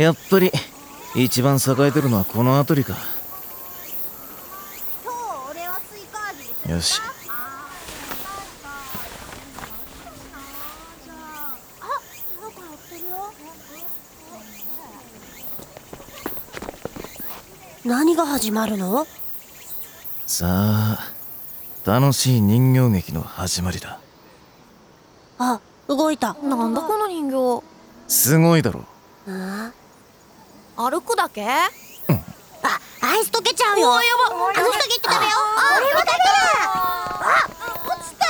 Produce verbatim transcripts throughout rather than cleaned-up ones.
やっぱり一番栄えてるのはこの辺りか。よし。 何が始まるの？ さあ、楽しい人形劇の始まりだ。 あ、動いた。 なんだこの人形。 すごいだろ。 あ歩くだけ？ あ、アイス溶けちゃうよ。 おー、やば。 あの人ゲット食べよう。あれもダメだ。あ、落ちた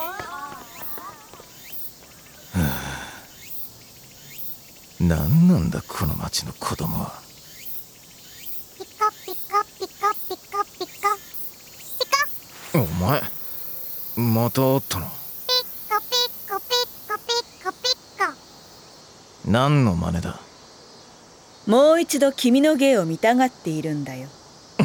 よ。 なんなんだこの町の子供は。 ピカピカピカピカピカピカ。 お前また会ったの？ ピカピカピカピカピカ。 何の真似だ？ もう一度君の芸を見たがっているんだよ、うん、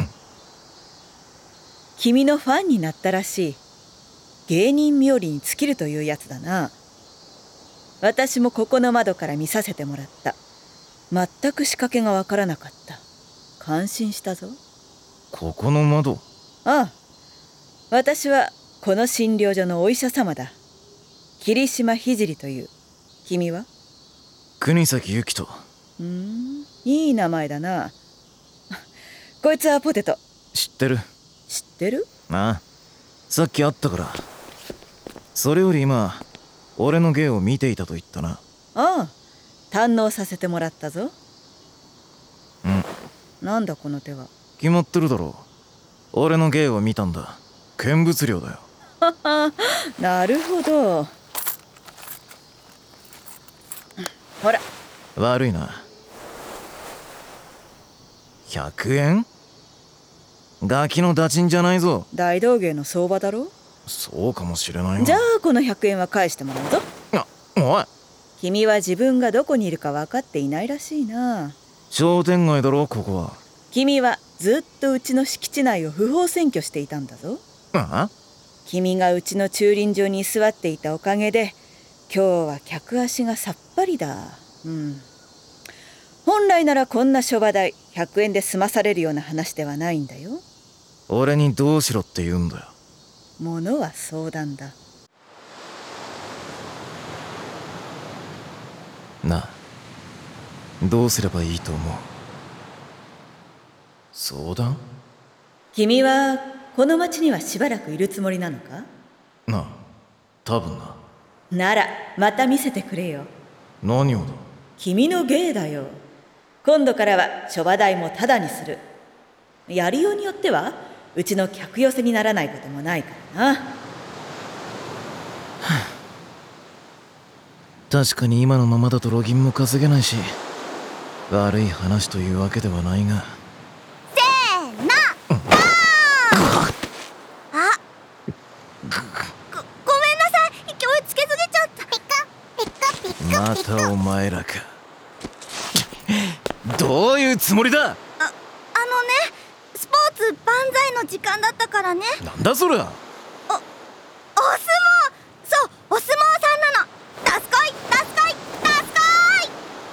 君のファンになったらしい。芸人冥利に尽きるというやつだな。私もここの窓から見させてもらった。全く仕掛けがわからなかった。感心したぞ。 ここの窓？ ああ、私はこの診療所のお医者様だ。霧島聖という。君は？ 国崎由紀人。 うーん、いい名前だな。こいつはポテト。 知ってる？ 知ってる？ ああ、さっき会ったから。それより今俺の芸を見ていたと言ったな。 ああ、堪能させてもらったぞ。 うん。 なんだこの手は。 決まってるだろう。俺の芸を見たんだ。見物料だよ。 なるほど。ほら。 悪いな。ひゃくえん？ガキのダチンじゃないぞ。 大道芸の相場だろ。 そうかもしれないが。 じゃあこのひゃくえんは返してもらうぞ。 あ、おい。 君は自分がどこにいるか分かっていないらしいな。 商店街だろここは。 君はずっとうちの敷地内を不法占拠していたんだぞ。 ああ？ 君がうちの駐輪場に居座っていたおかげで今日は客足がさっぱりだ。うん。本来ならこんな諸場代ひゃくえんで済まされるような話ではないんだよ。 俺にどうしろって言うんだよ。 物は相談だ。 なあ、どうすればいいと思う？相談？ 君はこの町にはしばらくいるつもりなのか？ なあ、多分な。 ならまた見せてくれよ。 何をだ？ 君の芸だよ。今度からは諸場代もタダにする。やりようによってはうちの客寄せにならないこともないからな。 確かに今のままだとロギンも稼げないし、悪い話というわけではないが。 せーの、ドーン。あ、ご、ごめんなさい。勢いつけすぎちゃった。ピカピカピカピカ。 またお前らか。どういうつもりだ？ あ、あのね、スポーツ万歳の時間だったからね。 なんだそれは。 お、お相撲。そう、お相撲さんなの。どすこい、どすこい、どすこい。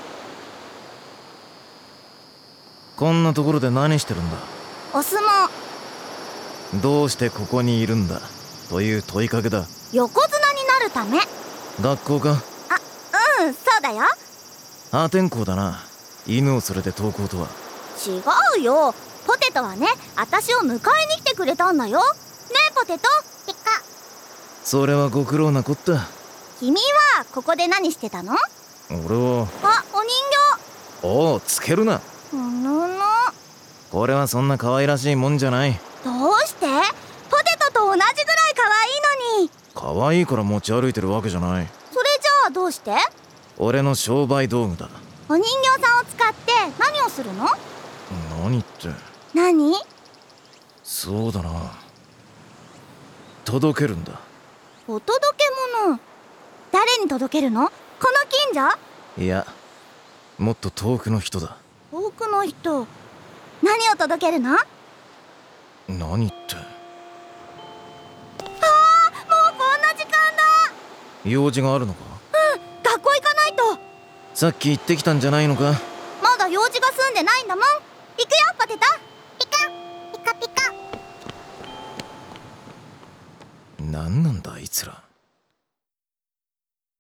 こんなところで何してるんだ？ お相撲。 どうしてここにいるんだという問いかけだ。 横綱になるため。 学校か？ あ、うん、そうだよ。 破天荒だな。犬を連れて登校とは。 違うよ。ポテトはね、私を迎えに来てくれたんだよ。ねえポテト。ピカ。 それはご苦労なこった。 君はここで何してたの？ 俺は。 あ、お人おお、つけるな。 形。ぬぬぬ。 これはそんな可愛らしいもんじゃない。 どうして？ポテトと同じぐらい可愛いのに。 可愛いから持ち歩いてるわけじゃない。 それじゃあどうして？ 俺の商売道具だ。 お人形さんを使って何をするの？ 何って。 何？ そうだな。届けるんだ。 お届け物。誰に届けるの？この近所？ いや、もっと遠くの人だ。 遠くの人。何を届けるの？ 何って。 ああ、もうこんな時間だ。 用事があるのか？ うん、学校行かないと。 さっき行ってきたんじゃないのか？ まだ用事が済んでないんだもん。行くよポテト。ピカピカピカ。 何なんだあいつら。